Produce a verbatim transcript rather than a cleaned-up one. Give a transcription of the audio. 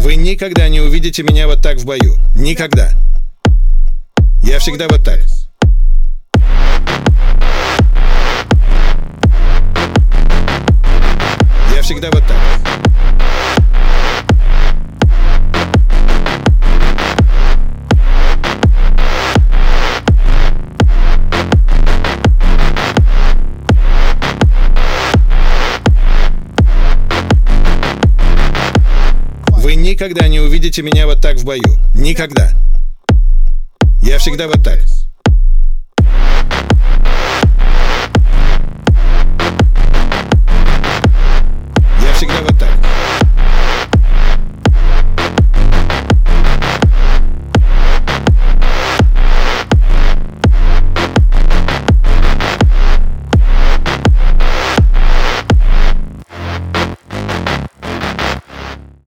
Вы никогда не увидите меня вот так в бою. Никогда. Я всегда вот так. Я всегда вот так. Вы никогда не увидите меня вот так в бою. Никогда. Я всегда вот так.